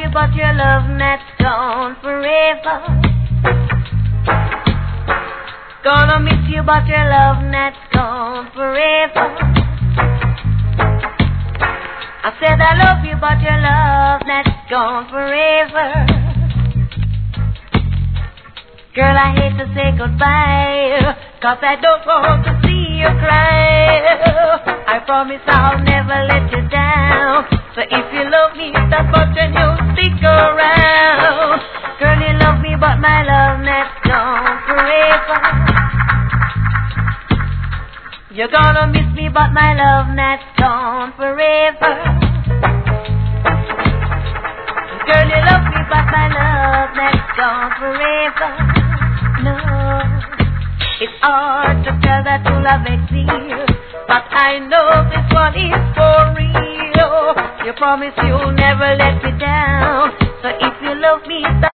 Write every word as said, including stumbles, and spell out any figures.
you, but your love that's gone forever. Gonna miss you, but your love that's gone forever. I said I love you, but your love that's gone forever. Girl, I hate to say goodbye, 'cause I don't want to see you cry. I promise I'll never let you down. So if you love me, that's what you you'll stick around. Girl, you love me, but my love that's gone forever. You're gonna miss me, but my love that's gone forever. Girl, you love me, but my love that's gone forever. No, it's hard to tell that you love exists, but I know this one is for real. You promise you'll never let me down. So if you love me,